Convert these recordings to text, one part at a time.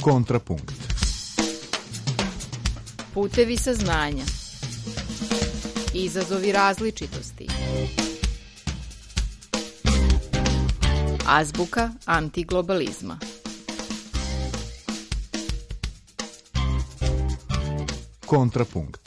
Kontrapunkt. Putevi saznanja. Izazovi različitosti. Azbuka antiglobalizma. Kontrapunkt.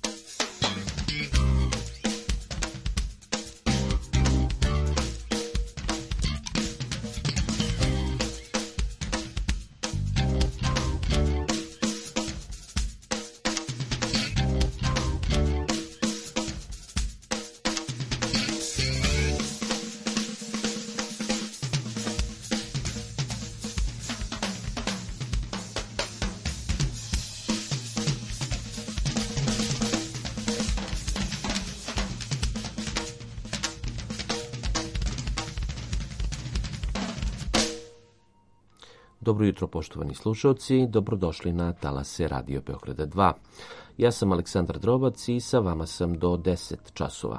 Dobro jutro, poštovani slušalci, dobrodošli na talase Radio Beograda 2. Ja sam Aleksandar Drobac i sa vama sam do 10 časova.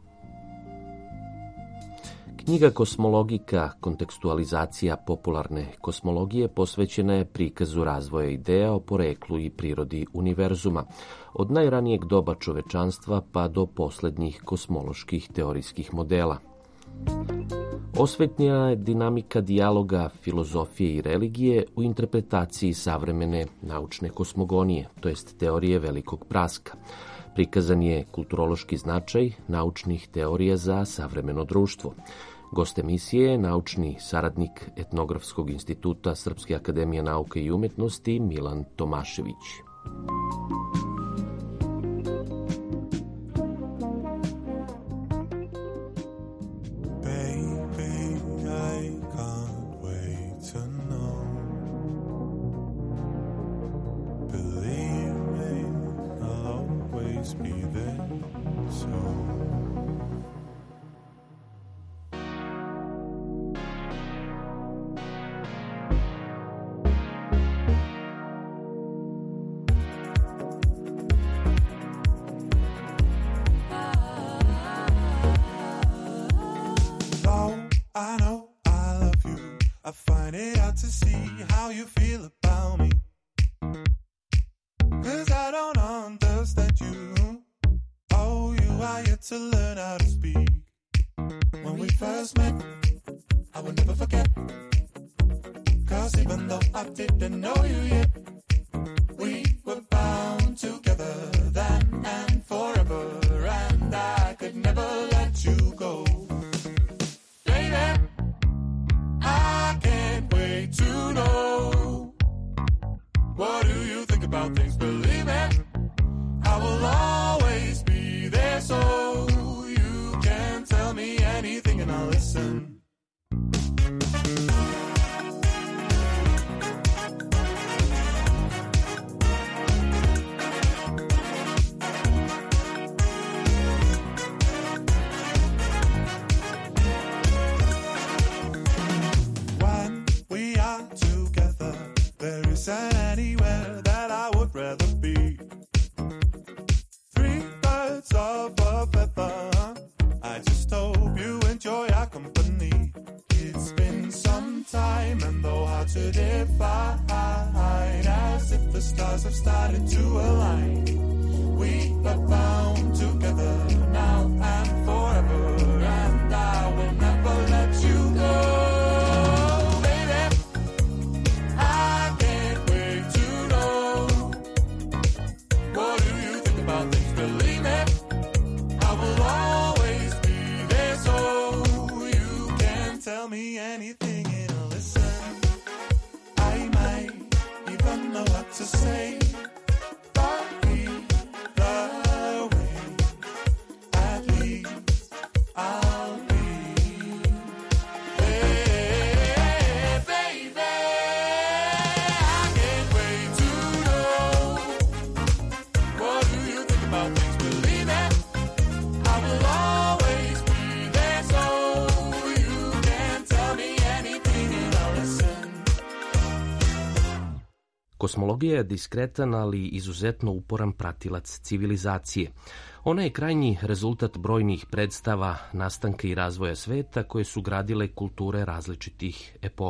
Knjiga Kosmologika, kontekstualizacija popularne kosmologije posvećena je prikazu razvoja ideja o poreklu i prirodi univerzuma, od najranijeg doba čovečanstva pa do poslednjih kosmoloških teorijskih modela. Osvetljena je dinamika dijaloga filozofije i religije u interpretaciji savremene naučne kosmogonije, to jest teorije velikog praska. Prikazan je kulturološki značaj naučnih teorija za savremeno društvo. Gost emisije je naučni saradnik Etnografskog instituta Srpske akademije nauke i umetnosti Milan Tomašević. Kosmologija je diskretan, ali izuzetno uporan pratilac civilizacije. Ona je krajnji rezultat brojnih predstava, nastanka i razvoja sveta koje su gradile kulture različitih epoha.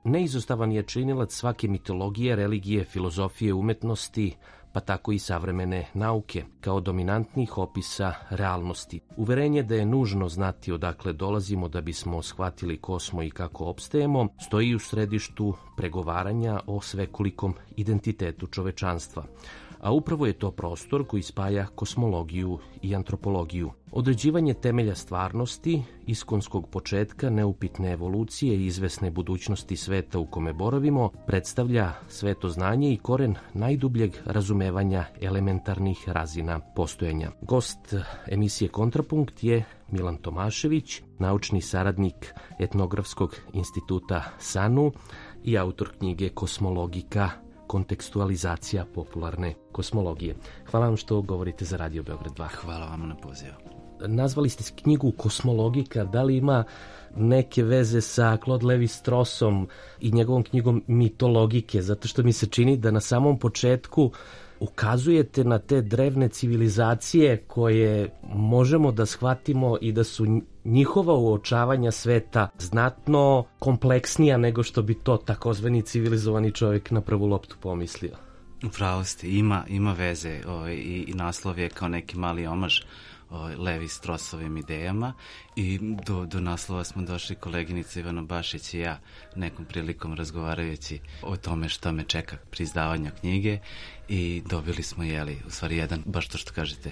neizostavan je činilac svake mitologije, religije, filozofije, umetnosti, pa tako i savremene nauke, kao dominantnih opisa realnosti. Uverenje da je nužno znati odakle dolazimo da bismo shvatili ko smo i kako opstajemo, stoji u središtu pregovaranja o svekolikom identitetu čovečanstva. A upravo je to prostor koji spaja kosmologiju i antropologiju. Određivanje temelja stvarnosti, iskonskog početka, neupitne evolucije i izvesne budućnosti sveta u kome boravimo, predstavlja sveto znanje i koren najdubljeg razumevanja elementarnih razina postojanja. Gost emisije Kontrapunkt je Milan Tomašević, naučni saradnik Etnografskog instituta SANU i autor knjige Kosmologika, kontekstualizacija popularne kosmologije. Hvala vam što govorite za Radio Beograd 2. Hvala vam na pozivu. Nazvali ste knjigu Kosmologika. Da li ima neke veze sa Claude Lévi-Straussom i njegovom knjigom Mitologike? Zato što mi se čini da na samom početku ukazujete na te drevne civilizacije koje možemo da shvatimo i da su njihova uočavanja sveta znatno kompleksnija nego što bi to takozvani civilizovani čovjek na prvu loptu pomislio. Upravo ste, ima veze i naslov je kao neki mali omaž Lévi-Straussovim idejama i do naslova smo došli koleginica Ivana Bašić i ja nekom prilikom razgovarajući o tome šta me čeka pri izdavanju knjige i dobili smo, u stvari jedan, baš to što kažete,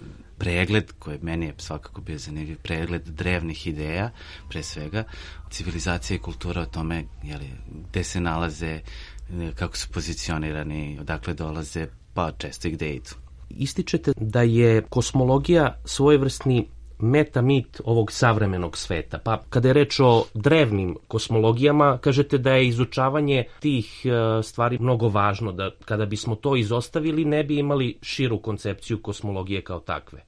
pregled koji meni je svakako bio zanimljiv, pregled drevnih ideja, pre svega, civilizacija i kultura o tome, gde se nalaze, kako su pozicionirani, odakle dolaze, pa često i gde idu. Ističete da je kosmologija svojevrsni metamit ovog savremenog sveta. Pa kada je reč o drevnim kosmologijama, kažete da je izučavanje tih stvari mnogo važno, da kada bismo to izostavili ne bi imali širu koncepciju kosmologije kao takve.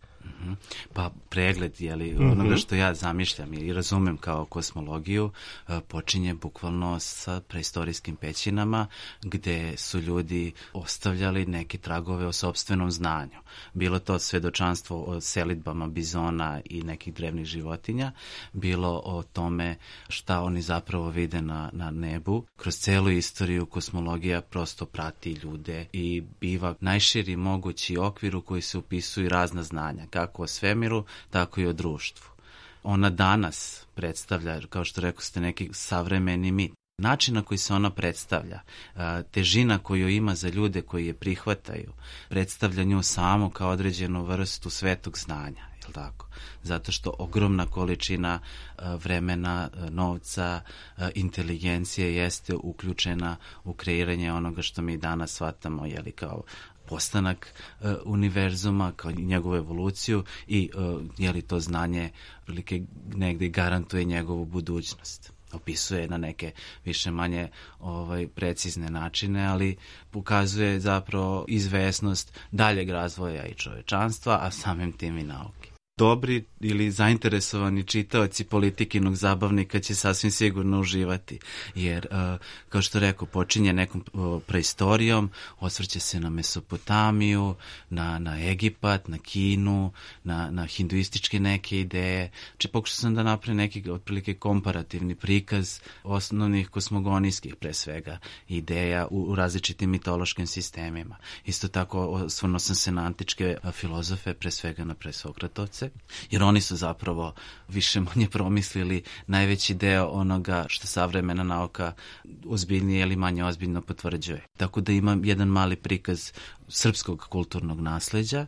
Pa pregled onoga što ja zamišljam i razumem kao kosmologiju počinje bukvalno sa preistorijskim pećinama gde su ljudi ostavljali neke tragove o sopstvenom znanju. Bilo to svedočanstvo o selidbama bizona i nekih drevnih životinja, bilo o tome šta oni zapravo vide na nebu. Kroz celu istoriju kosmologija prosto prati ljude i biva najširi mogući okvir u koji se upisuju razna znanja, kako o svemiru, tako i o društvu. Ona danas predstavlja, kao što rekao ste, neki savremeni mit. Način na koji se ona predstavlja, težina koju ima za ljude koji je prihvataju, predstavlja nju samo kao određenu vrstu svetog znanja, jel tako? Zato što ogromna količina vremena, novca, inteligencije jeste uključena u kreiranje onoga što mi danas shvatamo, kao postanak univerzuma, kao njegovu evoluciju i to znanje prilike negde garantuje njegovu budućnost. Opisuje na neke više manje precizne načine, ali pokazuje zapravo izvesnost daljeg razvoja i čovečanstva, a samim tim i nauke. Dobri ili zainteresovani čitaoci Politikinog zabavnika će sasvim sigurno uživati, jer, kao što rekao, počinje nekom preistorijom, osvrće se na Mesopotamiju, na Egipat, na Kinu, na hinduističke neke ideje. Pokušao sam da napravim neki otprilike komparativni prikaz osnovnih kosmogonijskih, pre svega, ideja u različitim mitološkim sistemima. Isto tako osvrnuo sam se na antičke filozofe, pre svega na presokratovce, jer oni su zapravo više manje promislili najveći deo onoga što savremena nauka ozbiljnije ili manje ozbiljno potvrđuje. Tako da imam jedan mali prikaz srpskog kulturnog nasleđa,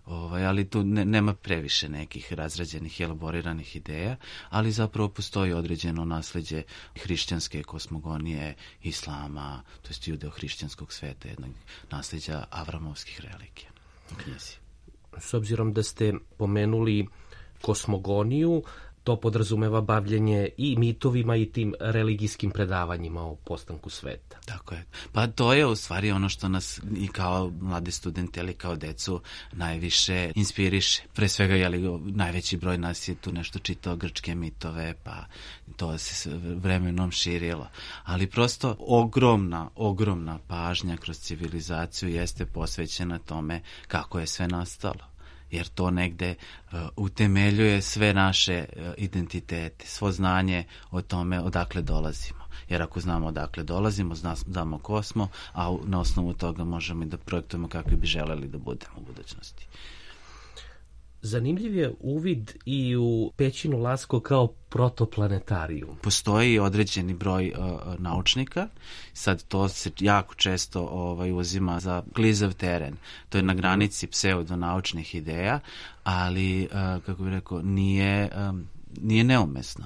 ali tu nema previše nekih razrađenih i elaboriranih ideja, ali zapravo postoji određeno nasleđe hrišćanske kosmogonije, islama, to jest judeo-hrišćanskog sveta, jednog nasleđa avramovskih religija u knjizi. S obzirom da ste pomenuli kosmogoniju, to podrazumeva bavljenje i mitovima i tim religijskim predavanjima o postanku sveta. Tako je. Pa to je u stvari ono što nas i kao mlade studente ili kao decu najviše inspiriše. Pre svega, najveći broj nas je tu nešto čitao grčke mitove, pa to se vremenom širilo. Ali prosto ogromna pažnja kroz civilizaciju jeste posvećena tome kako je sve nastalo. Jer to negde utemeljuje sve naše identitete, svo znanje o tome odakle dolazimo. Jer ako znamo odakle dolazimo, znamo ko smo, a na osnovu toga možemo i da projektujemo kakvi bi želeli da budemo u budućnosti. Zanimljiv je uvid i u pećinu Lasko kao protoplanetariju. Postoji određeni broj naučnika, sad to se jako često uzima za klizav teren. To je na granici pseudonaučnih ideja, ali, kako bih rekao, nije neumesno.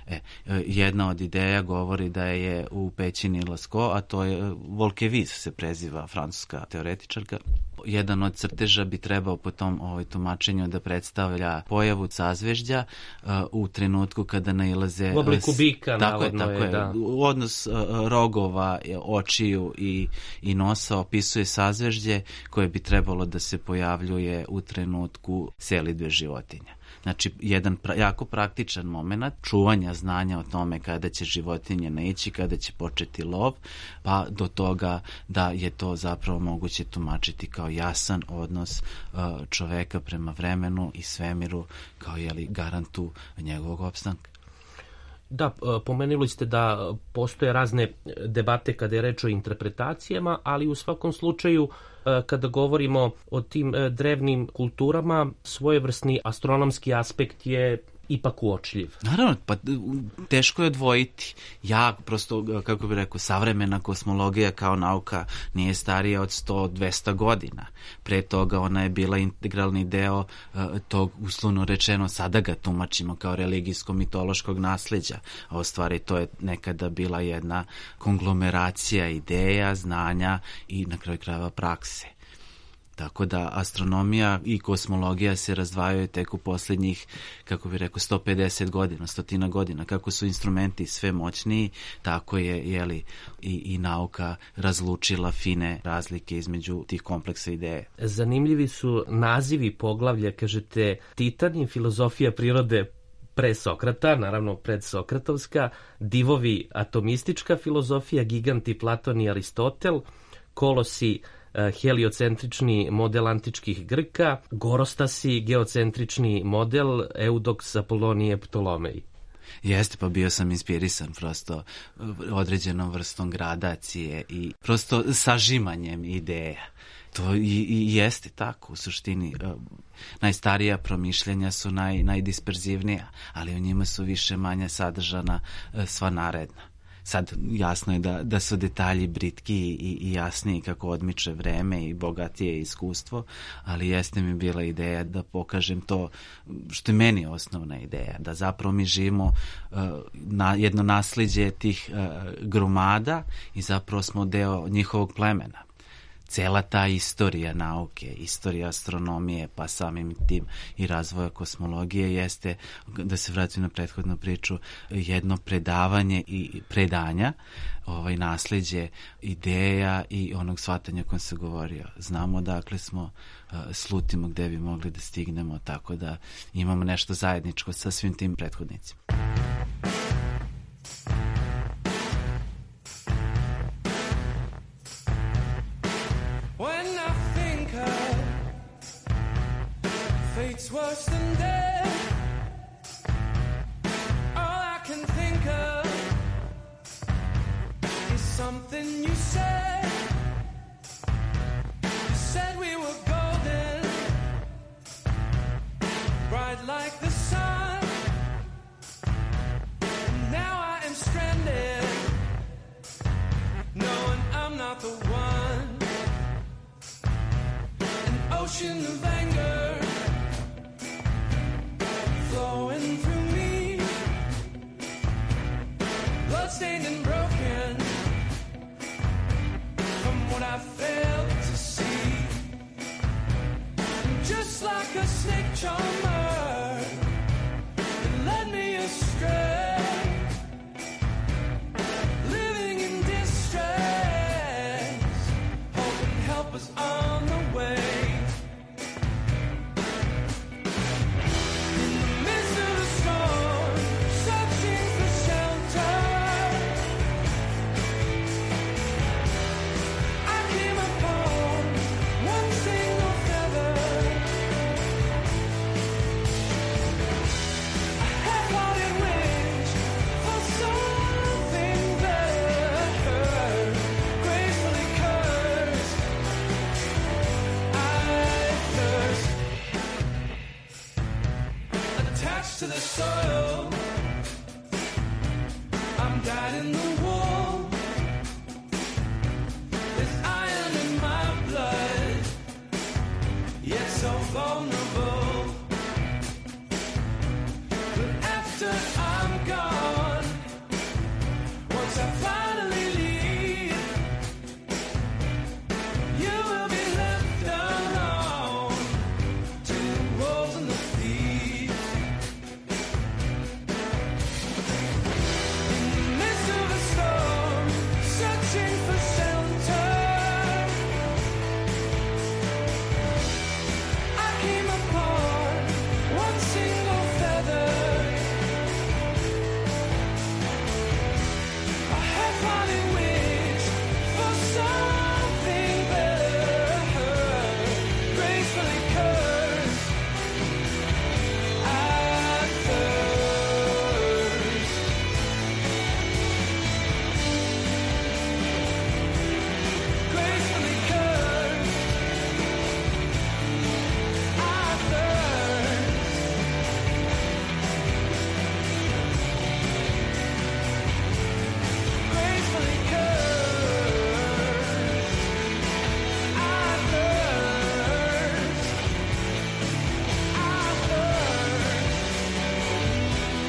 Jedna od ideja govori da je u pećini Lascaux, a to je Volkevis se preziva, francuska teoretičarka. Jedan od crteža bi trebao po tom tumačenju da predstavlja pojavu sazvežđa u trenutku kada nailaze... U obliku bika, tako navodno je. Da. Odnos rogova, očiju i nosa opisuje sazvežđe koje bi trebalo da se pojavljuje u trenutku selidbe životinja. Znači, jedan jako praktičan moment čuvanja znanja o tome kada će životinje naići, kada će početi lov, pa do toga da je to zapravo moguće tumačiti kao jasan odnos čoveka prema vremenu i svemiru kao garantu njegovog opstanka. Da, pomenuli ste da postoje razne debate kada je reč o interpretacijama, ali u svakom slučaju kada govorimo o tim drevnim kulturama, svojevrsni astronomski aspekt je ipak uočljiv. Naravno, pa teško je odvojiti. Prosto, kako bih rekao, savremena kosmologija kao nauka nije starija od 100-200 godina. Pre toga ona je bila integralni deo tog, uslovno rečeno, sada ga tumačimo kao religijsko-mitološkog nasleđa, a u stvari to je nekada bila jedna konglomeracija ideja, znanja i na kraju krajeva prakse. Tako da astronomija i kosmologija se razdvajaju tek u posljednjih, kako bih rekao, 150 godina, 100 godina. Kako su instrumenti sve moćniji, tako je i nauka razlučila fine razlike između tih kompleksa ideje. Zanimljivi su nazivi poglavlja, kažete, Titan i filozofija prirode pre Sokrata, naravno predsokratovska, divovi atomistička filozofija, giganti Platon i Aristotel, kolosi heliocentrični model antičkih Grka, gorostasi geocentrični model Eudoks, Apolonije, Ptolomej. Jeste, pa bio sam inspirisan prosto određenom vrstom gradacije i prosto sažimanjem ideja. To i jeste tako, u suštini. Najstarija promišljenja su najdisperzivnija, ali u njima su više manje sadržana sva naredna. Sad jasno je da su detalji britki i jasniji kako odmiče vreme i bogatije iskustvo, ali jeste mi bila ideja da pokažem to što je meni osnovna ideja, da zapravo mi živimo jedno nasliđe tih gromada i zapravo smo deo njihovog plemena. Cela ta istorija nauke, istorija astronomije, pa samim tim i razvoja kosmologije jeste, da se vratim na prethodnu priču, jedno predavanje i predanja, nasleđe ideja i onog shvatanja kojem se govorio. Znamo dakle smo, slutimo gde bi mogli da stignemo, tako da imamo nešto zajedničko sa svim tim prethodnicima. It's worse than death. All I can think of is something you said. You said we were golden, bright like the sun. attached to the soil. I'm dyed in the wool. There's iron in my blood, yet so vulnerable. But after I'm gone, once I finally leave, you will be left alone to the wolves and the thieves. In the midst of a storm, searching for shelter, I came upon one single feather. I had finally wished for something better, gracefully cursed at first. Gracefully cursed at first. Gracefully cursed at first. At first.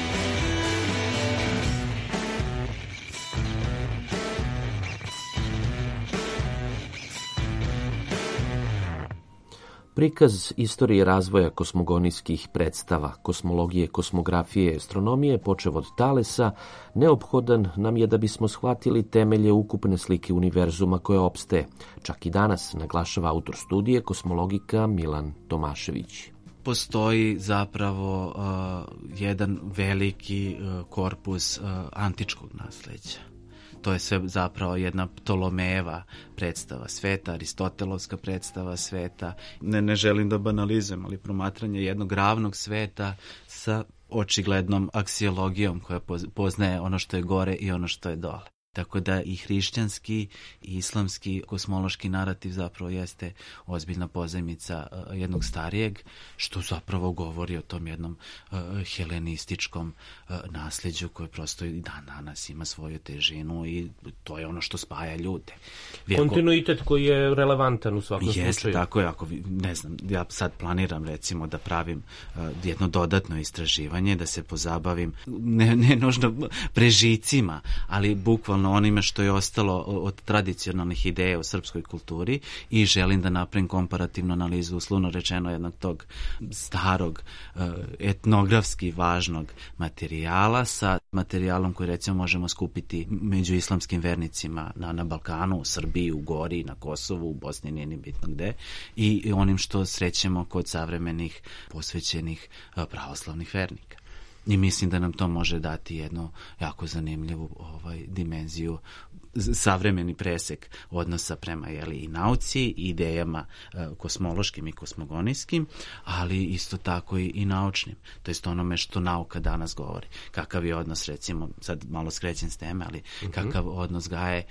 Prikaz istorije razvoja kosmogonijskih predstava, kosmologije, kosmografije i astronomije, počev od Talesa, neophodan nam je da bismo shvatili temelje ukupne slike univerzuma koje opstaje. Čak i danas, naglašava autor studije kosmologika Milan Tomašević. Postoji zapravo jedan veliki korpus antičkog nasleđa. To je sve zapravo jedna Ptolomejeva predstava sveta, Aristotelovska predstava sveta. Ne želim da banalizujem, ali promatranje jednog ravnog sveta sa očiglednom aksiologijom koja poznaje ono što je gore i ono što je dole. Tako da i hrišćanski i islamski kosmološki narativ zapravo jeste ozbiljna pozajmica jednog starijeg, što zapravo govori o tom jednom helenističkom nasleđu koje prosto i dan danas ima svoju težinu i to je ono što spaja ljude. Kontinuitet koji je relevantan u svakom slučaju. Jeste, tako je. Ako, ne znam, ja sad planiram recimo da pravim jedno dodatno istraživanje, da se pozabavim ne nužno prežicima, ali bukvalno onime što je ostalo od tradicionalnih ideja u srpskoj kulturi i želim da napravim komparativnu analizu, uslovno rečeno, jednog tog starog etnografski važnog materijala sa materijalom koji recimo možemo skupiti među islamskim vernicima na Balkanu, u Srbiji, u Gori, na Kosovu, u Bosni, nije ni bitno gde, i onim što srećemo kod savremenih posvećenih pravoslavnih vernika. I mislim da nam to može dati jednu jako zanimljivu dimenziju, savremeni presek odnosa prema i nauci, i idejama kosmološkim i kosmogonijskim, ali isto tako i naučnim. To jest onome što nauka danas govori. Kakav je odnos, recimo, sad malo skrećem s teme, ali kakav odnos gaje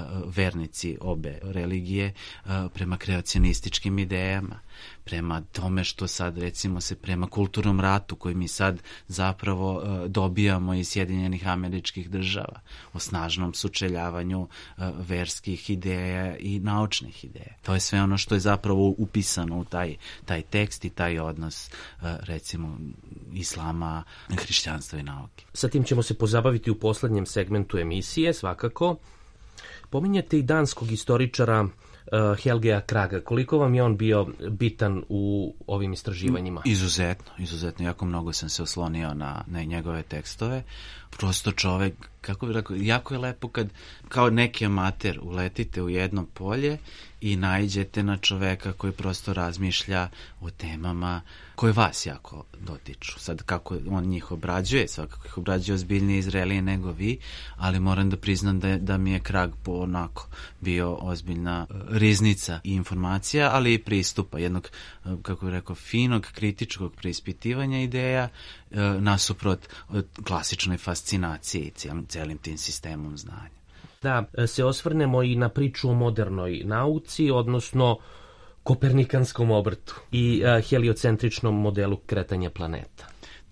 vernici obe religije prema kreacionističkim idejama, prema tome što sad recimo se prema kulturnom ratu koji mi sad zapravo dobijamo iz Sjedinjenih Američkih Država, o snažnom sučeljavanju verskih ideja i naučnih ideja. To je sve ono što je zapravo upisano u taj tekst i taj odnos recimo islama, hrišćanstva i nauke. Sa tim ćemo se pozabaviti u poslednjem segmentu emisije, svakako. Pominjete i danskog istoričara Helgea Kraga. Koliko vam je on bio bitan u ovim istraživanjima? Izuzetno. Jako mnogo sam se oslonio na njegove tekstove. Prosto čovek, kako bih rekao, jako je lepo kad kao neki amater uletite u jedno polje i naiđete na čoveka koji prosto razmišlja o temama koje vas jako dotiču. Sad kako on njih obrađuje, svakako ih obrađuje ozbiljnije i zrelije nego vi, ali moram da priznam da mi je Krag onako bio ozbiljna riznica i informacija, ali i pristupa jednog, kako bih rekao, finog, kritičkog preispitivanja ideja nasuprot klasičnoj fascinaciji celim tim sistemom znanja. Da se osvrnemo i na priču o modernoj nauci, odnosno kopernikanskom obrtu i heliocentričnom modelu kretanja planeta.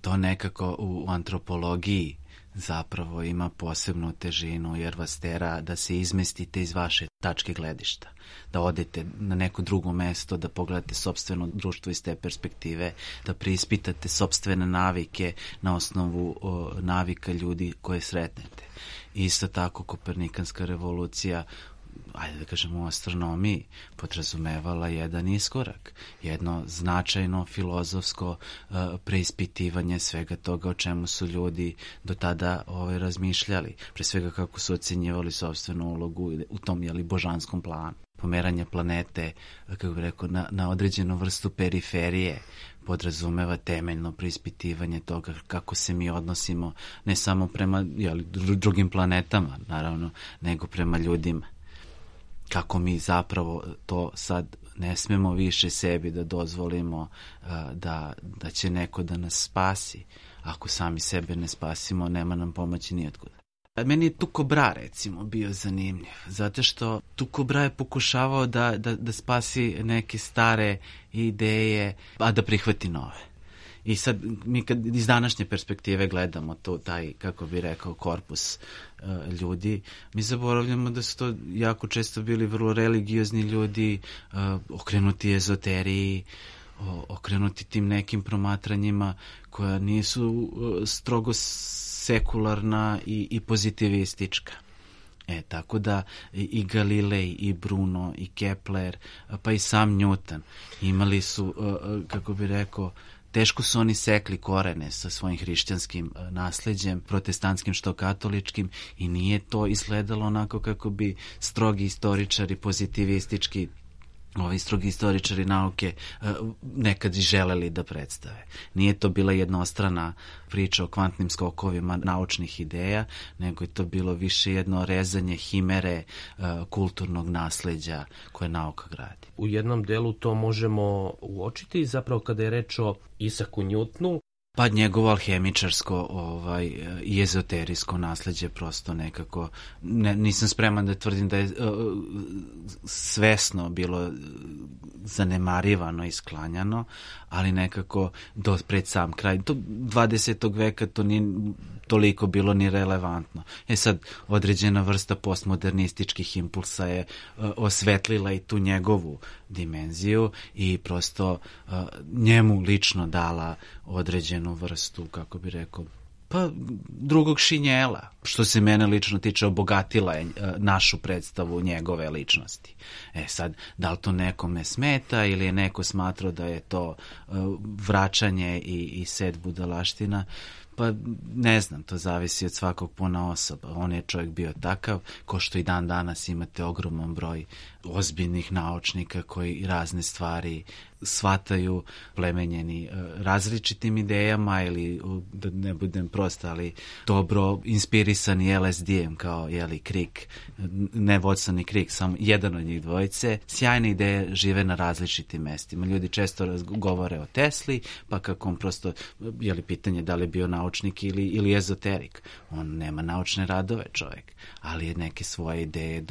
to nekako u antropologiji zapravo ima posebnu težinu, jer vas tera da se izmestite iz vaše tačke gledišta, da odete na neko drugo mesto, da pogledate sopstveno društvo iz te perspektive, da preispitate sopstvene navike na osnovu navika ljudi koje sretnete. Isto tako Kopernikanska revolucija, ajde da kažemo u astronomiji, podrazumevala jedan iskorak, jedno značajno filozofsko preispitivanje svega toga o čemu su ljudi do tada razmišljali, pre svega kako su ocenjivali sopstvenu ulogu u tom božanskom planu. Pomeranje planete, kako bih rekao, na određenu vrstu periferije podrazumeva temeljno preispitivanje toga kako se mi odnosimo ne samo prema drugim planetama, naravno, nego prema ljudima. Kako mi zapravo to sad ne smemo više sebi da dozvolimo da će neko da nas spasi. Ako sami sebe ne spasimo, nema nam pomoći nijotkuda. Meni je Tycho Brahe, recimo, bio zanimljiv, zato što Tycho Brahe je pokušavao da spasi neke stare ideje, a da prihvati nove. I sad mi kad iz današnje perspektive gledamo taj, kako bi rekao, korpus ljudi, mi zaboravljamo da su to jako često bili vrlo religiozni ljudi, okrenuti ezoteriji, okrenuti tim nekim promatranjima koja nisu strogo sekularna i pozitivistička. Tako da i Galilej, i Bruno, i Kepler, pa i sam Newton imali su, kako bi rekao, teško su oni sekli korene sa svojim hrišćanskim nasleđem, protestantskim što katoličkim, i nije to izgledalo onako kako bi strogi istoričari, pozitivistički, ovi strogi istoričari nauke nekad i želeli da predstave. Nije to bila jednostrana priča o kvantnim skokovima naučnih ideja, nego je to bilo više jedno rezanje himere kulturnog nasleđa koje nauka gradi. U jednom delu to možemo uočiti, zapravo kada je reč o Isaacu Newtonu. Pa njegovo alhemičarsko i ezoterijsko nasleđe prosto nekako, nisam spreman da tvrdim da je svesno bilo zanemarivano i sklanjano, ali nekako pred sam kraj 20. veka to nije toliko bilo ni relevantno. Sad, određena vrsta postmodernističkih impulsa je osvetlila i tu njegovu dimenziju i prosto njemu lično dala određenu vrstu, kako bi rekao, pa drugog šinjela. Što se mene lično tiče, obogatila je našu predstavu njegove ličnosti. Sad, da li to nekome smeta ili je neko smatrao da je to vraćanje i set budalaština, pa ne znam, to zavisi od svakog ponaosob. On je čovjek bio takav, ko što i dan danas imate ogroman broj ozbiljnih naučnika koji razne stvari shvataju, plemenjeni različitim idejama ili, da ne budem prost, ali dobro inspirisani LSD-em kao Crick, ne Watson i Crick, samo jedan od njih dvojice. Sjajne ideje žive na različitim mestima. Ljudi često govore o Tesli, pa kako on prosto, pitanje da li je bio naučnik ili ezoterik. On nema naučne radove, čovjek, ali je neke svoje ideje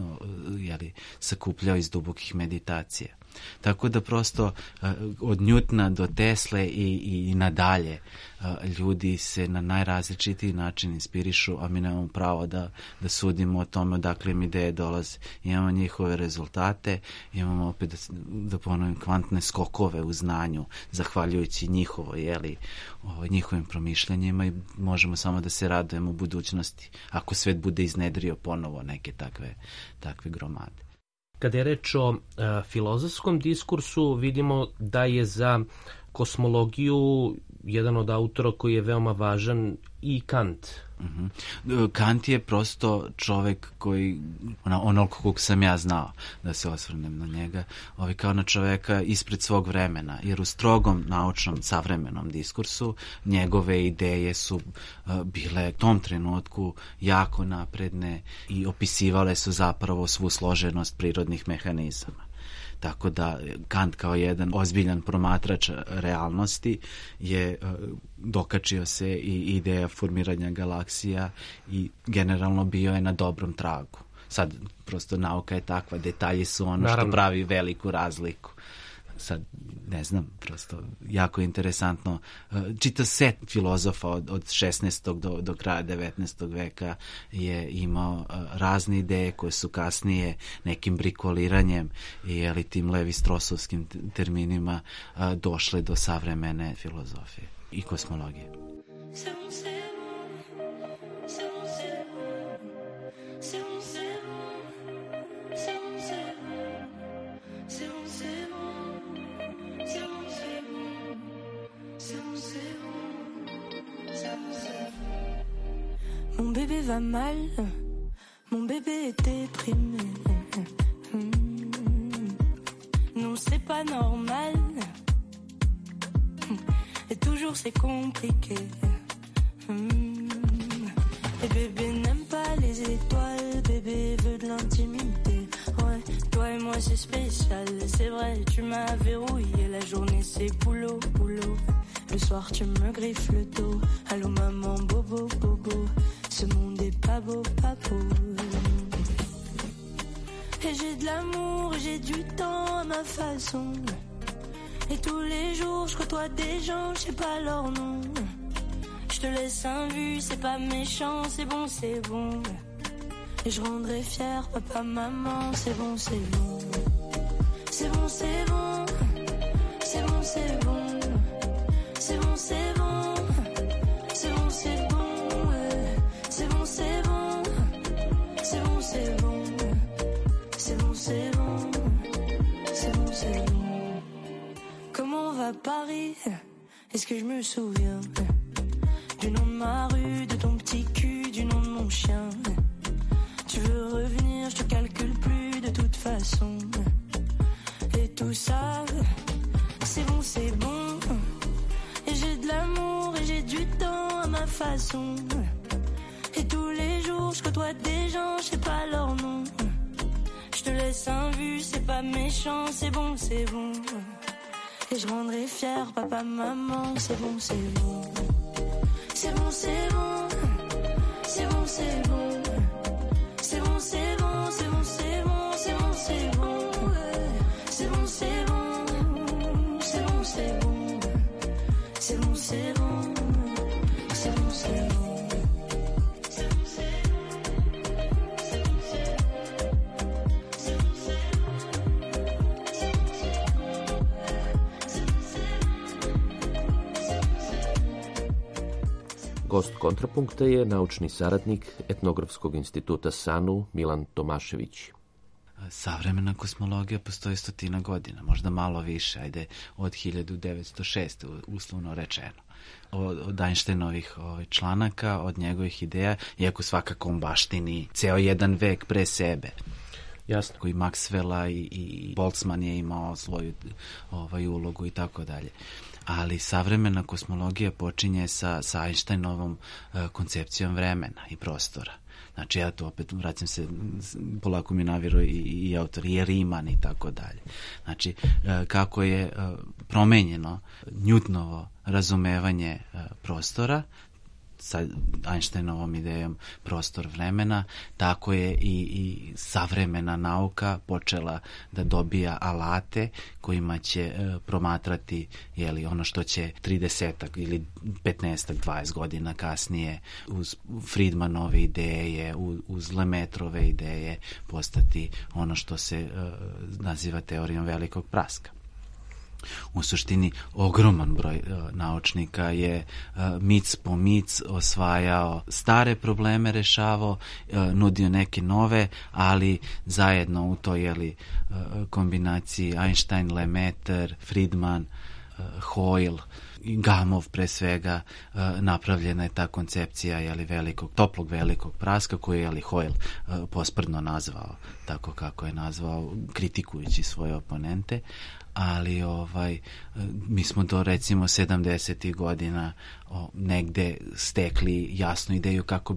sakupljao iz dubokih meditacija. Tako da prosto od Newtona do Tesle i nadalje ljudi se na najrazličitiji način inspirišu, a mi nemamo pravo da sudimo o tome odakle im ideje dolaze. Imamo njihove rezultate, imamo opet da ponovim kvantne skokove u znanju zahvaljujući njihovim promišljanjima i možemo samo da se radujemo u budućnosti ako svet bude iznedrio ponovo neke takve gromade. Kada je reč o filozofskom diskursu, vidimo da je za kosmologiju jedan od autora koji je veoma važan i Kant. Kant je prosto čovek koji, onoliko kog sam ja znao, da se osvrnem na njega, kao na čoveka ispred svog vremena, jer u strogom naučnom savremenom diskursu njegove ideje su bile u tom trenutku jako napredne i opisivale su zapravo svu složenost prirodnih mehanizama. Tako da Kant kao jedan ozbiljan promatrač realnosti je dokačio se i ideja formiranja galaksija i generalno bio je na dobrom tragu. Sad prosto nauka je takva, detalji su ono što pravi veliku razliku. sad ne znam, prosto jako interesantno. Čitav set filozofa od 16. do kraja 19. veka je imao razne ideje koje su kasnije nekim brikoliranjem i tim levi-strosovskim terminima došle do savremene filozofije i kosmologije. Mon bébé va mal, mon bébé est déprimé. Non, c'est pas normal. Et toujours c'est compliqué. Et bébé n'aime pas les étoiles, bébé veut de l'intimité. Ouais, toi et moi c'est spécial, c'est vrai, tu m'as verrouillé. La journée c'est boulot, boulot. Le soir tu me griffes le dos. Allô maman, bobo, bobo. Ce monde est pas beau, pas beau. Et j'ai de l'amour, j'ai du temps à ma façon. Et tous les jours je côtoie des gens, je sais pas leur nom. Je te laisse un vu, c'est pas méchant, c'est bon, c'est bon. Et je rendrai fier papa, maman, c'est bon, c'est bon. C'est bon, c'est bon. C'est bon, c'est bon. C'est bon, c'est bon. C'est bon, c'est bon. C'est bon, c'est bon. C'est bon, c'est bon. C'est bon, c'est bon. C'est bon, c'est bon. Comment va Paris? Est-ce que je me souviens du nom de ma rue, de ton petit cul, du nom de mon chien? Tu veux revenir, je te calcule plus de toute façon. Et tout ça, c'est bon, c'est bon. Et j'ai de l'amour et j'ai du temps à ma façon. Et tous les jours, je côtoie des gens, je sais pas leur nom. Je te laisse un vu, c'est pas méchant, c'est bon, c'est bon. Et je rendrai fier papa, maman, c'est bon, c'est bon. C'est bon, c'est bon. C'est bon, c'est bon. C'est bon, c'est bon, c'est bon, c'est bon, c'est bon, c'est bon. C'est bon, c'est bon. C'est bon, c'est bon. C'est bon, c'est bon. C'est bon, c'est bon. Gost Kontrapunkta je naučni saradnik Etnografskog instituta SANU Milan Tomašević. Savremena kosmologija postoji 100 godina, možda malo više, ajde od 1906. uslovno rečeno. Od Einsteinovih članaka, od njegovih ideja, iako svakako on baštini ceo jedan vek pre sebe. Jasno. Koji Maxwella i Boltzmann je imao svoju ulogu i tako dalje. Ali savremena kosmologija počinje sa Einsteinovom koncepcijom vremena i prostora. Znači, ja tu opet vraćam se, polako mi navirao i autor, i Riemann i tako dalje. Znači, kako je promenjeno Newtonovo razumevanje prostora, sa Einsteinovom idejom prostor vremena, tako je i savremena nauka počela da dobija alate kojima će promatrati ono što će 30 ili 15, 20 godina kasnije uz Friedmanove ideje, uz Lemaîtrove ideje postati ono što se naziva teorijom velikog praska. U suštini, ogroman broj naučnika je mic po mic osvajao stare probleme, rešavao, nudio neke nove, ali zajedno u toj kombinaciji Einstein, Lemaitre, Friedman, Hoyle i Gamov pre svega, napravljena je ta koncepcija toplog velikog praska koju je Hoyle posprdno nazvao tako kako je nazvao, kritikujući svoje oponente. Ali mi smo do recimo 70. godina negde stekli jasnu ideju kako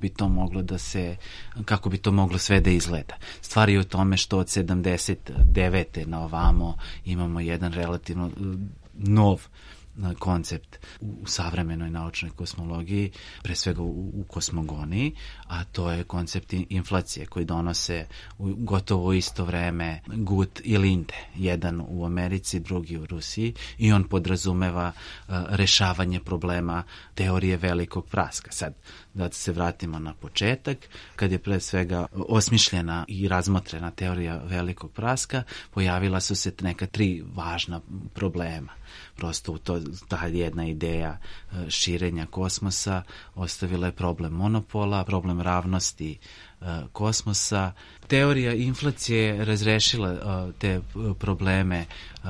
bi to moglo sve da izgleda. Stvar je u tome što od 79. na ovamo imamo jedan relativno nov koncept u savremenoj naučnoj kosmologiji, pre svega u kosmogoniji, a to je koncept inflacije koji donose gotovo isto vreme Gut i Linde, jedan u Americi, drugi u Rusiji, i on podrazumeva rešavanje problema teorije velikog praska. Sad, da se vratimo na početak, kad je pre svega osmišljena i razmotrena teorija velikog praska, pojavila su se neka 3 važna problema. Prosto ta jedna ideja širenja kosmosa ostavila je problem monopola, problem ravnosti kosmosa. Teorija inflacije je razrešila te probleme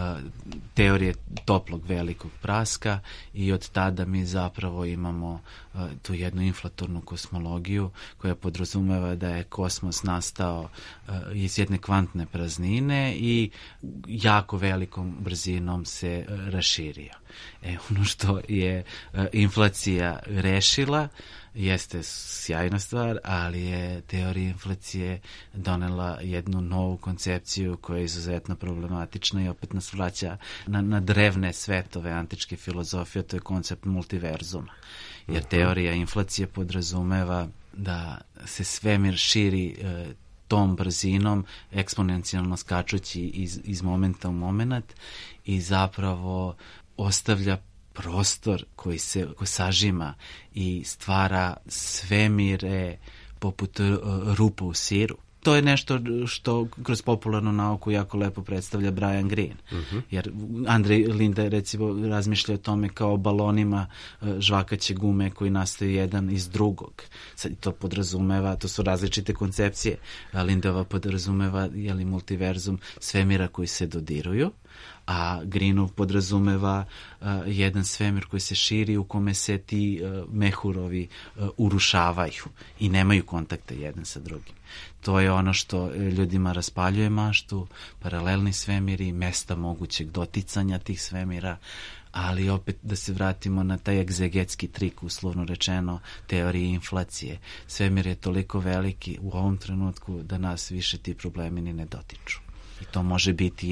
teorije toplog velikog praska i od tada mi zapravo imamo tu jednu inflatornu kosmologiju koja podrazumeva da je kosmos nastao iz jedne kvantne praznine i jako velikom brzinom se raširio. Ono što je inflacija rešila jeste sjajna stvar, ali je teorija inflacije donela jednu novu koncepciju koja je izuzetno problematična i opet nas vraća na drevne svetove antičke filozofije, to je koncept multiverzuma. Jer teorija inflacije podrazumeva da se svemir širi tom brzinom, eksponencijalno skačući iz momenta u moment i zapravo ostavlja prostor koji sažima i stvara svemire poput rupa u siru. To je nešto što kroz popularnu nauku jako lepo predstavlja Brian Greene. Jer Andrej Linde recimo razmišlja o tome kao balonima žvakaće gume koji nastaju jedan iz drugog. Sad to podrazumeva, to su različite koncepcije. Lindova podrazumeva multiverzum svemira koji se dodiruju, a Greenov podrazumeva jedan svemir koji se širi u kome se ti mehurovi urušavaju i nemaju kontakta jedan sa drugim. To je ono što ljudima raspaljuje maštu, paralelni svemiri, mesta mogućeg doticanja tih svemira, ali opet da se vratimo na taj egzegetski trik, uslovno rečeno, teorije inflacije. Svemir je toliko veliki u ovom trenutku da nas više ti problemi ni ne dotiču. I to može biti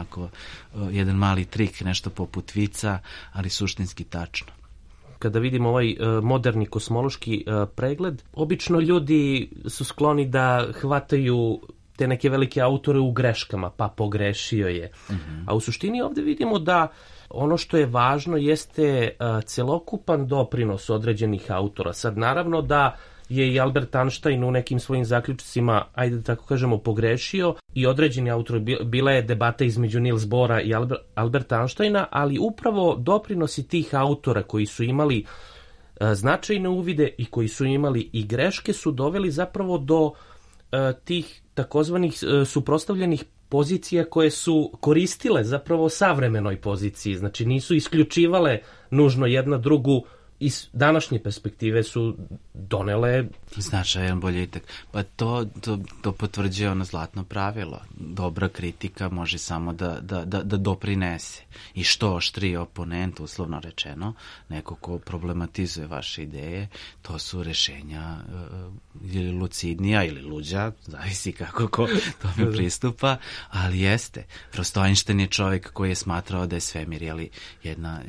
jedan mali trik, nešto poput vica, ali suštinski tačno. Kada vidimo ovaj moderni kosmološki pregled, obično ljudi su skloni da hvataju te neke velike autore u greškama, pa pogrešio je. A u suštini ovdje vidimo da ono što je važno jeste celokupan doprinos određenih autora. Sad naravno da je i Albert Einstein u nekim svojim zaključcima, ajde da tako kažemo, pogrešio i određeni autor, bila je debata između Niels Bohra i Alberta Einsteina, ali upravo doprinosi tih autora koji su imali značajne uvide i koji su imali i greške su doveli zapravo do tih takozvanih suprotstavljenih pozicija koje su koristile zapravo savremenoj poziciji, znači nisu isključivale nužno jedna drugu. Iz današnje perspektive su donele značajan boljitak. Pa to potvrđuje ono zlatno pravilo. Dobra kritika može samo da doprinese. I što oštriji oponent, uslovno rečeno, neko ko problematizuje vaše ideje, to su rešenja ili lucidnija ili luđa, zavisi kako ko tome pristupa, ali jeste. Prosto Einstein je čovjek koji je smatrao da je svemir jedna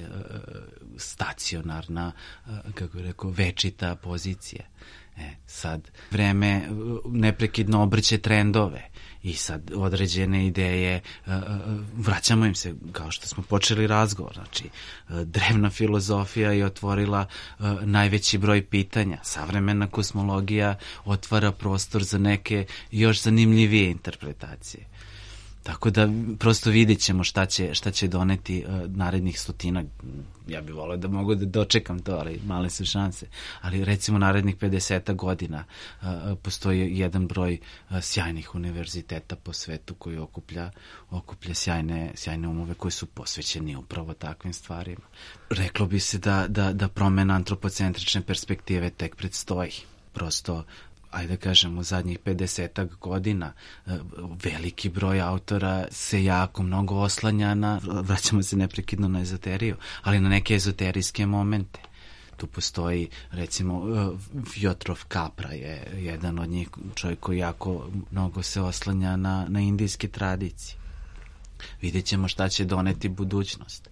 stacionarna, kako bih rekao, večita pozicija. Sad, vreme neprekidno obrće trendove i sad određene ideje, vraćamo im se, kao što smo počeli razgovor, znači, drevna filozofija je otvorila najveći broj pitanja. Savremena kosmologija otvara prostor za neke još zanimljivije interpretacije. Tako da prosto vidjet ćemo šta će doneti narednih 100. Ja bih volio da mogu da dočekam to, ali male su šanse. Ali recimo narednih 50 godina postoji jedan broj sjajnih univerziteta po svetu koji okuplja sjajne umove koji su posvećeni upravo takvim stvarima. Reklo bi se da promena antropocentrične perspektive tek predstoji. Prosto, ajde kažem, u zadnjih 50 godina veliki broj autora se jako mnogo oslanja vraćamo se neprekidno na ezoteriju, ali na neke ezoterijske momente. Tu postoji, recimo, Fjotrov Kapra je jedan od njih, čovjek koji jako mnogo se oslanja na indijske tradicije. Vidjet ćemo šta će doneti budućnost.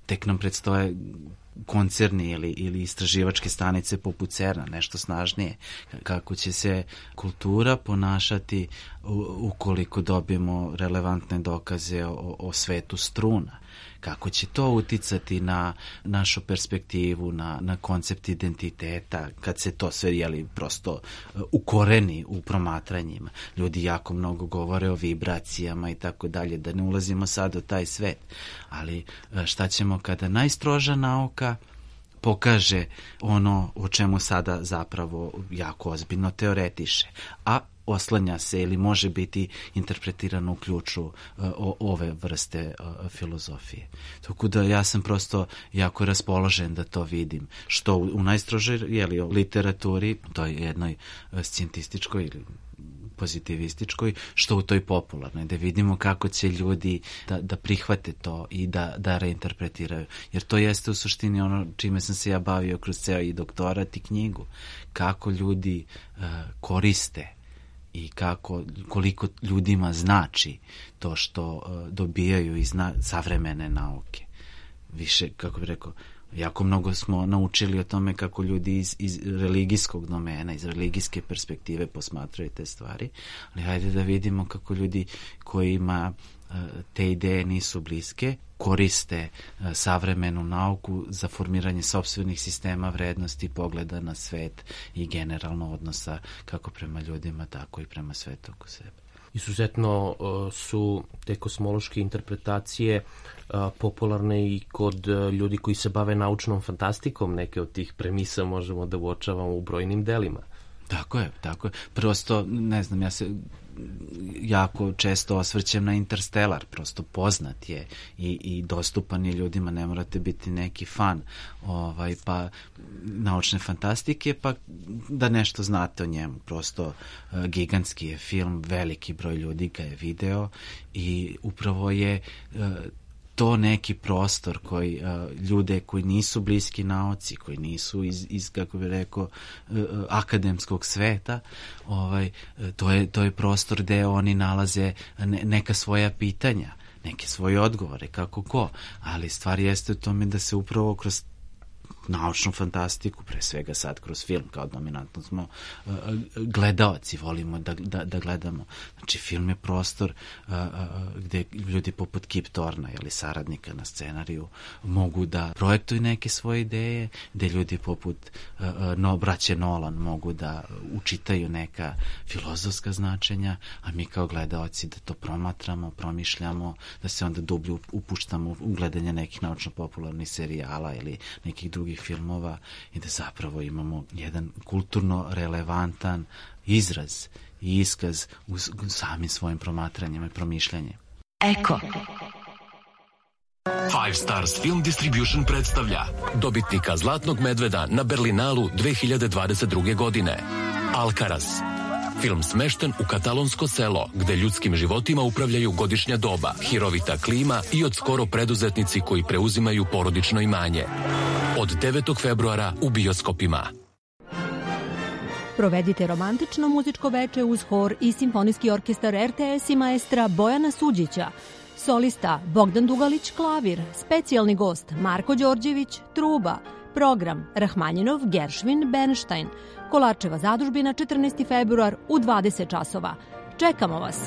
tek nam predstoje koncerni ili istraživačke stanice poput CERN-a, nešto snažnije. Kako će se kultura ponašati ukoliko dobijemo relevantne dokaze o svetu struna. Kako će to uticati na našu perspektivu, na koncept identiteta, kad se to sve prosto ukoreni u promatranjima. Ljudi jako mnogo govore o vibracijama i tako dalje, da ne ulazimo sad u taj svet. Ali šta ćemo kada najstroža nauka pokaže ono o čemu sada zapravo jako ozbiljno teoretiše, a oslanja se ili može biti interpretirano u ključu ove vrste filozofije. Tako da ja sam prosto jako raspoložen da to vidim. Što u najstrožoj literaturi, toj jednoj scijentističkoj ili pozitivističkoj, što u toj popularnoj, da vidimo kako će ljudi da prihvate to i da reinterpretiraju. Jer to jeste u suštini ono čime sam se ja bavio kroz ceo i doktorat i knjigu. Kako ljudi koriste i koliko ljudima znači to što dobijaju iz savremene nauke. Više, kako bih rekao, jako mnogo smo naučili o tome kako ljudi iz religijskog domena, iz religijske perspektive posmatraju te stvari, ali hajde da vidimo kako ljudi kojima te ideje nisu bliske koriste savremenu nauku za formiranje sopstvenih sistema vrednosti, pogleda na svet i generalno odnosa kako prema ljudima, tako i prema svetu oko sebe. Izuzetno su te kosmološke interpretacije popularne i kod ljudi koji se bave naučnom fantastikom. Neke od tih premisa možemo da uočavamo u brojnim delima. Tako je. Prosto, ne znam, ja se jako često osvrćem na Interstellar, prosto poznat je i dostupan je ljudima, ne morate biti neki fan pa naučne fantastike, pa da nešto znate o njemu. Prosto gigantski je film, veliki broj ljudi ga je video i upravo je to neki prostor koji ljude koji nisu bliski nauci, koji nisu iz kako bih rekao, akademskog sveta, to je prostor gde oni nalaze neka svoja pitanja, neke svoje odgovore, kako ko. Ali stvar jeste u tome da se upravo kroz naučnu fantastiku, pre svega sad kroz film, kao dominantno smo gledaoci, volimo da gledamo. Znači, film je prostor gde ljudi poput Kip Thorna, saradnika na scenariju, mogu da projektuju neke svoje ideje, gde ljudi poput braće Nolan mogu da učitaju neka filozofska značenja, a mi kao gledaoci da to promatramo, promišljamo, da se onda dublje upuštamo u gledanje nekih naučno-popularnih serijala ili nekih drugih filmova i da zapravo imamo jedan kulturno relevantan izraz i iskaz u samim svojim promatranjima i promišljanjem. Eko. Five Stars Film Distribution predstavlja dobitnika Zlatnog medveda na Berlinalu 2022. godine. Alcaraz. Film smešten u katalonsko selo, gde ljudskim životima upravljaju godišnja doba, hirovita klima i od skoro preduzetnici koji preuzimaju porodično imanje. Od 9. februara u bioskopima. Provedite romantično muzičko veče uz hor i simfonijski orkestar RTS i maestra Bojana Suđića. Solista Bogdan Dugalić klavir, specijalni gost Marko Đorđević truba. Program Rahmanjinov, Gershwin, Bernstein. Kolarčeva zadužbina 14. februar u 20 časova. Čekamo vas!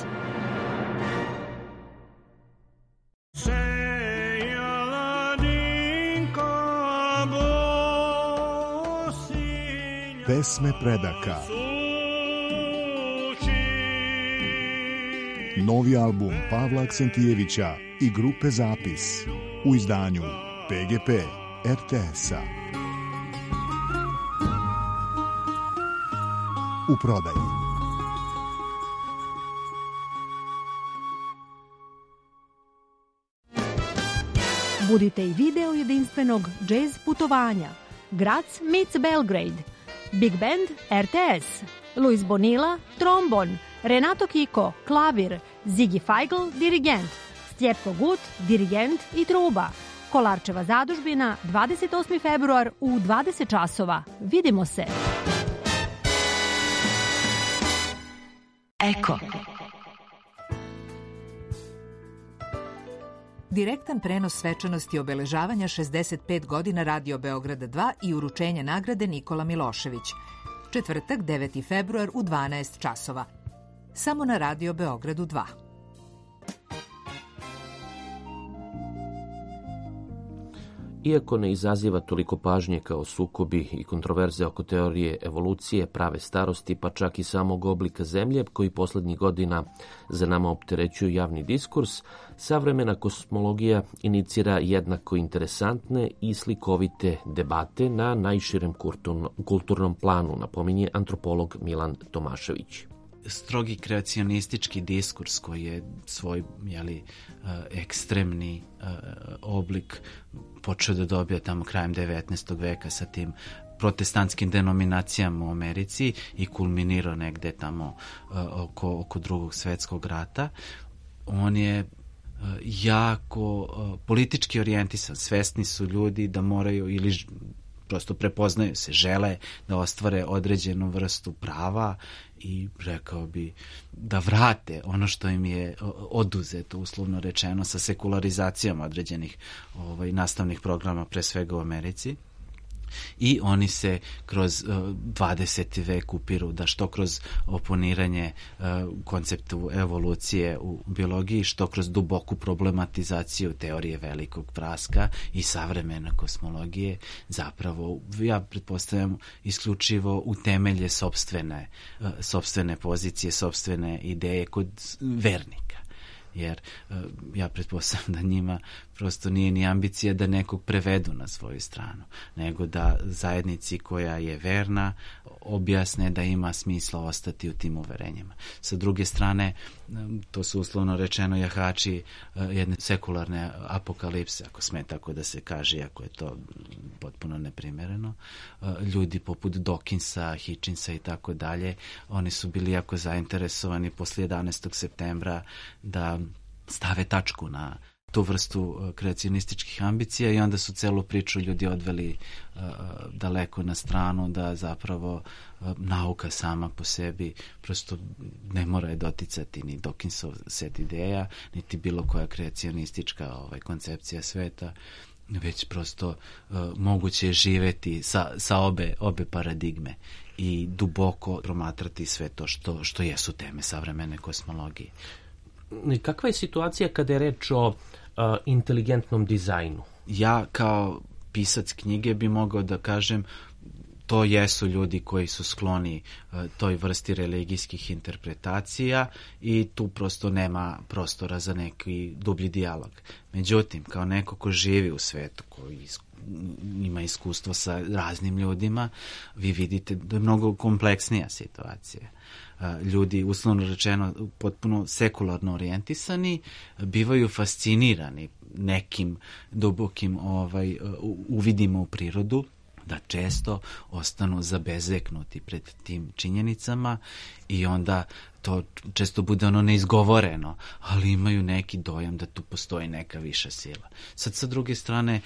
Pesme predaka. Novi album Pavla Aksentijevića i grupe Zapis u izdanju PGP RTS-a. U prodaji. Budite i video jedinstvenog džez putovanja. Graz meets Belgrade. Big Band RTS. Luis Bonilla, trombon. Renato Kiko, klavir. Ziggy Feigl, dirigent. Stjepko Gut, dirigent i truba. Kolarčeva zadužbina, 28. februar u 20 časova. Vidimo se! Eko. direktan prenos svečanosti obeležavanja 65 godina Radio Beograda 2 i uručenje nagrade Nikola Milošević. Četvrtak, 9. februar u 12 časova. Samo na Radio Beogradu 2. Iako ne izaziva toliko pažnje kao sukobi i kontroverze oko teorije evolucije, prave starosti, pa čak i samog oblika Zemlje, koji poslednjih godina za nama opterećuju javni diskurs, savremena kosmologija inicira jednako interesantne i slikovite debate na najširem kulturnom planu, napominje antropolog Milan Tomašević. Strogi kreacionistički diskurs koji je svoj ekstremni oblik počeo da dobija tamo krajem 19. veka sa tim protestantskim denominacijama u Americi i kulminirao negde tamo oko Drugog svetskog rata. On je jako politički orijentisan. Svesni su ljudi da moraju ili prosto prepoznaju se, žele da ostvare određenu vrstu prava i rekao bi da vrate ono što im je oduzeto, uslovno rečeno, sa sekularizacijom određenih nastavnih programa, pre svega u Americi. I oni se kroz 20. vek upiru da što kroz oponiranje konceptu evolucije u biologiji, što kroz duboku problematizaciju teorije velikog praska i savremene kosmologije, zapravo, ja pretpostavljam, isključivo u temelje sopstvene pozicije, sopstvene ideje kod vernika. Jer ja pretpostavljam da njima prosto nije ni ambicija da nekog prevedu na svoju stranu, nego da zajednici koja je verna objasne da ima smisla ostati u tim uverenjima. Sa druge strane, to su uslovno rečeno jahači jedne sekularne apokalipse, ako sme tako da se kaže, iako je to potpuno neprimereno. Ljudi poput Dawkinsa, Hitchinsa i tako dalje, oni su bili jako zainteresovani posle 11. septembra da stave tačku na tu vrstu kreacionističkih ambicija i onda su celu priču ljudi odveli daleko na stranu, da zapravo nauka sama po sebi prosto ne mora je doticati ni Dawkinsov set ideja, niti bilo koja kreacionistička koncepcija sveta, već prosto moguće je živeti sa obe paradigme i duboko promatrati sve to što jesu teme savremene kosmologije. Kakva je situacija kada je reč o inteligentnom dizajnu? Ja kao pisac knjige bi mogao da kažem to jesu ljudi koji su skloni toj vrsti religijskih interpretacija i tu prosto nema prostora za neki dublji dijalog. Međutim, kao neko ko živi u svetu, koji ima iskustvo sa raznim ljudima, vi vidite da je mnogo kompleksnija situacija. Ljudi, uslovno rečeno, potpuno sekularno orijentisani, bivaju fascinirani nekim dubokim uvidima u prirodu, da često ostanu zabezeknuti pred tim činjenicama i onda to često bude ono neizgovoreno, ali imaju neki dojam da tu postoji neka viša sila. Sad, sa druge strane,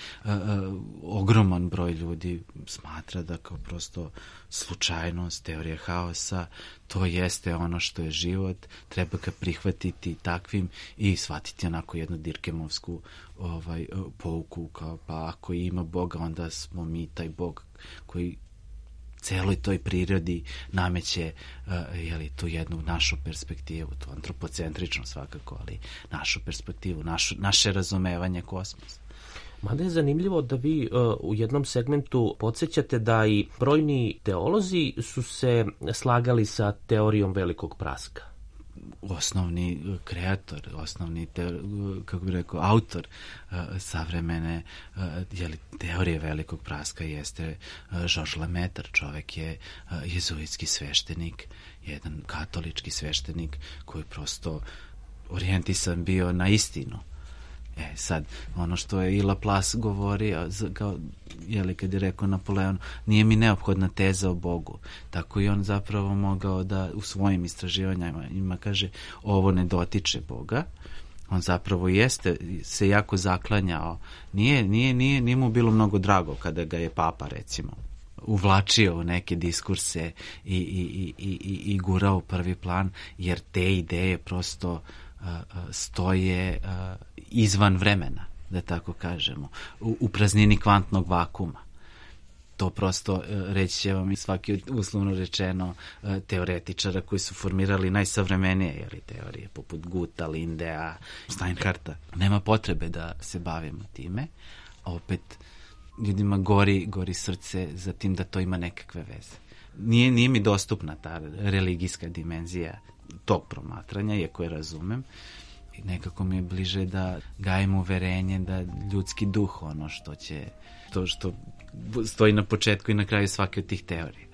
ogroman broj ljudi smatra da kao prosto slučajnost, teorija haosa, to jeste ono što je život, treba ga prihvatiti takvim i shvatiti onako jednu Dirkemovsku pouku, kao pa ako ima Boga, onda smo mi taj Bog koji celoj toj prirodi nameće tu jednu našu perspektivu, tu antropocentričnu svakako, ali našu perspektivu, naše razumevanje kosmosa. Mada je zanimljivo da vi u jednom segmentu podsjećate da i brojni teolozi su se slagali sa teorijom velikog praska. Osnovni kreator, kako bih rekao, autor savremene teorije velikog praska jeste Georges Lemaitre. Čovek je jezuitski sveštenik, jedan katolički sveštenik koji prosto orijentisan bio na istinu. Sad, ono što je i Laplace govorio, kad je rekao Napoleon, nije mi neophodna teza o Bogu. Tako i on zapravo mogao da u svojim istraživanjima kaže, ovo ne dotiče Boga. On zapravo jeste se jako zaklanjao. Nije mu bilo mnogo drago kada ga je Papa, recimo, uvlačio u neke diskurse i gurao u prvi plan, jer te ideje prosto stoje izvan vremena, da tako kažemo, u praznini kvantnog vakuma. To prosto reći će vam i svaki uslovno rečeno teoretičara koji su formirali najsavremenije teorije, poput Guta, Lindea, Steinharta. Nema potrebe da se bavimo time, a opet ljudima gori srce za tim da to ima nekakve veze. Nije mi dostupna ta religijska dimenzija tog promatranja, iako je razumem. Nekako mi je bliže da gajim uverenje da ljudski duh ono što stoji na početku i na kraju svake od tih teorija.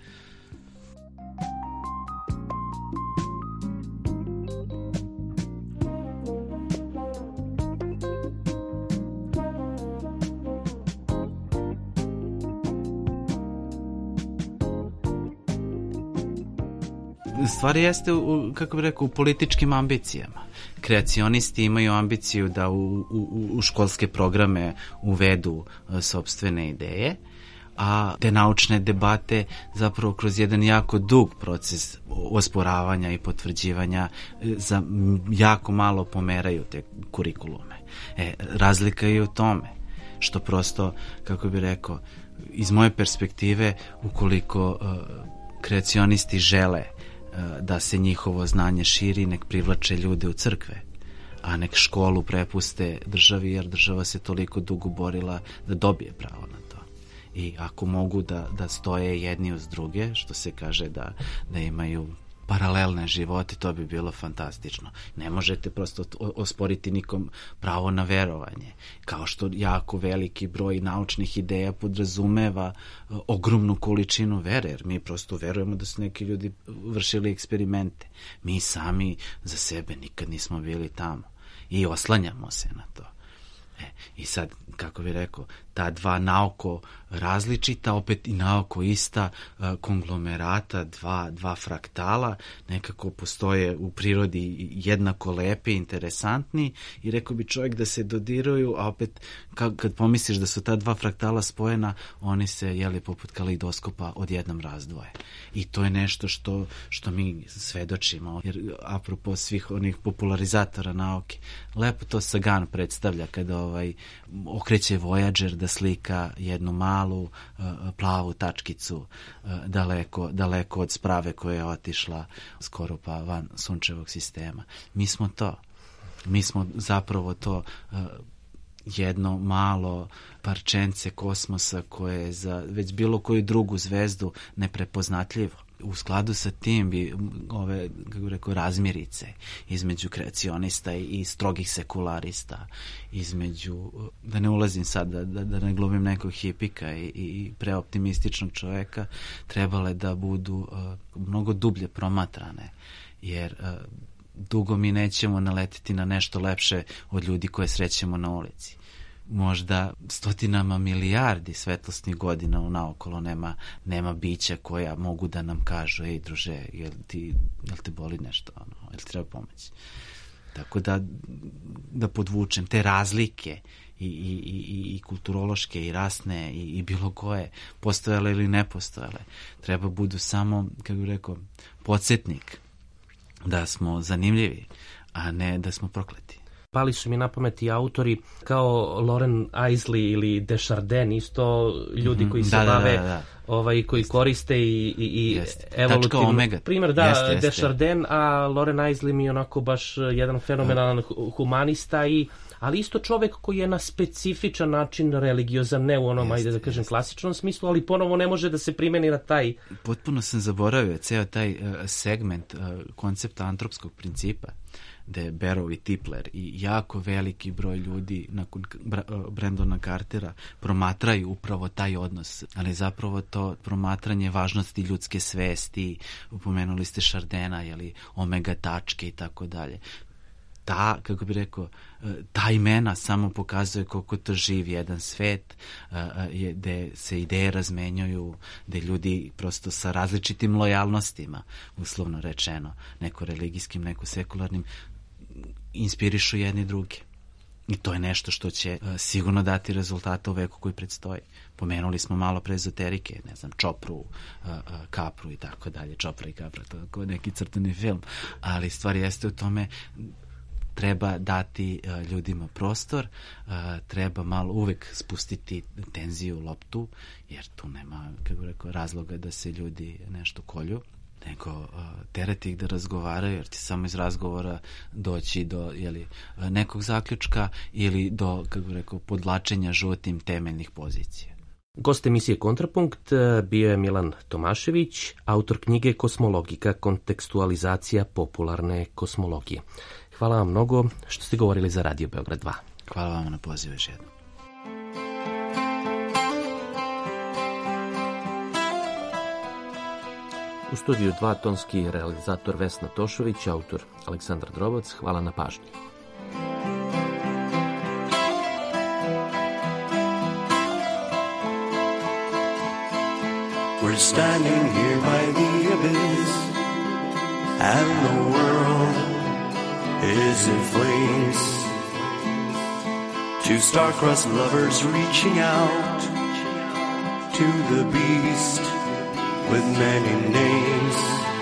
Stvar jeste, kako bih rekao, u političkim ambicijama. Kreacionisti imaju ambiciju da u školske programe uvedu sopstvene ideje, a te naučne debate zapravo kroz jedan jako dug proces osporavanja i potvrđivanja za jako malo pomeraju te kurikulume. Razlika je u tome što prosto, kako bih rekao, iz moje perspektive, ukoliko kreacionisti žele da se njihovo znanje širi, nek privlače ljude u crkve, a nek školu prepuste državi, jer država se toliko dugo borila da dobije pravo na to. I ako mogu da stoje jedni uz druge, što se kaže da imaju paralelne živote, to bi bilo fantastično. Ne možete prosto osporiti nikom pravo na verovanje, kao što jako veliki broj naučnih ideja podrazumeva ogromnu količinu vere, jer mi prosto verujemo da su neki ljudi vršili eksperimente. Mi sami za sebe nikad nismo bili tamo i oslanjamo se na to. I sad, kako bih rekao, ta dva naoko različita, opet i naoko ista konglomerata, dva fraktala, nekako postoje u prirodi jednako lepi, interesantni i rekao bi čovjek da se dodiraju, a opet kad pomisliš da su ta dva fraktala spojena, oni se, poput kaleidoskopa odjednom razdvoje. I to je nešto što mi svedočimo, jer apropo svih onih popularizatora nauke, lepo to Sagan predstavlja kada okreće Voyager da slika jednu malu plavu tačkicu daleko od sprave koja je otišla skoro pa van sunčevog sistema. Mi smo to. Mi smo zapravo to jedno malo parčence kosmosa koje je za već bilo koju drugu zvezdu neprepoznatljivo. U skladu sa tim bi ove, kako bih rekao, razmirice između kreacionista i strogih sekularista, između, da ne ulazim sad, da ne glumim nekog hipika i preoptimističnog čoveka, trebale da budu mnogo dublje promatrane, jer dugo mi nećemo naletiti na nešto lepše od ljudi koje srećemo na ulici. Možda stotinama milijardi svetlosnih godina unaokolo nema bića koja mogu da nam kažu, ej druže, jel te boli nešto, jel ti treba pomoć? Tako da podvučem te razlike i kulturološke i rasne i bilo koje, postojale ili ne postojale, treba budu samo, kako bih rekao, podsjetnik da smo zanimljivi, a ne da smo prokleti. Pali su mi na pamet i autori kao Loren Eiseley ili Desjardins, isto ljudi koji se bave, koji koriste i evolutivno. Primjer, Desjardins, a Loren Eiseley mi je onako baš jedan fenomenalan humanista, ali isto čovek koji je na specifičan način religiozan, ne u onom, ajde da kažem, klasičnom smislu, ali ponovo ne može da se primeni na taj... Potpuno sam zaboravio ceo taj segment koncepta antropskog principa, gde Barrow i Tipler i jako veliki broj ljudi nakon Brandona Cartera promatraju upravo taj odnos, ali zapravo to promatranje važnosti ljudske svesti, upomenuli ste Chardena, omega tačke i tako dalje. Kako bih rekao, ta imena samo pokazuje koliko to živ jedan svet, gde se ideje razmenjuju, gde ljudi prosto sa različitim lojalnostima, uslovno rečeno, neko religijskim, neko sekularnim, inspirišu jedni drugi. I to je nešto što će sigurno dati rezultate u veku koji predstoji. Pomenuli smo malo pre ezoterike, ne znam, Čopru, Kapru i tako dalje, Čopra i Kapra, to je neki crtani film, ali stvar jeste u tome treba dati ljudima prostor, treba malo uvek spustiti tenziju, loptu, jer tu nema, kako rekao, razloga da se ljudi nešto kolju, nego terati ih da razgovaraju, jer ti samo iz razgovora doći do nekog zaključka ili do, kako rekao, podlačenja žutim temeljnih pozicija. Gost emisije Kontrapunkt bio je Milan Tomašević, autor knjige Kosmologika, kontekstualizacija popularne kosmologije. Hvala vam mnogo što ste govorili za Radio Beograd 2. Hvala vam na pozivu još jednom. U studiju 2 tonski realizator Vesna Tošović, autor Aleksandar Drobac. Hvala na pažnji. We're standing here by the abyss, and the world is in flames. Two star-crossed lovers reaching out to the beast with many names.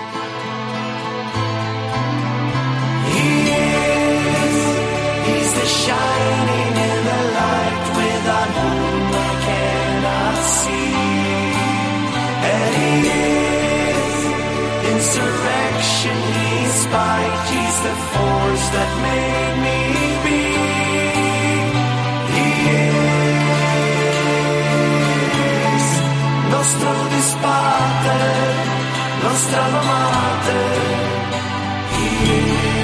He's the shining in the light without whom I cannot see. And he is insurrection, he's spite, he's the force that made me be. He is nostro disparte, nostra amate. He is.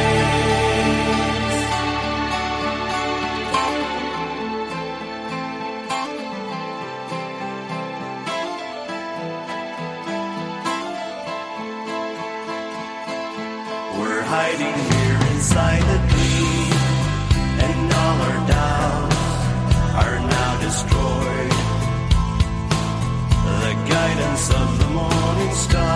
We're hiding here inside the dream, and all our doubts are now destroyed. The guidance of the morning star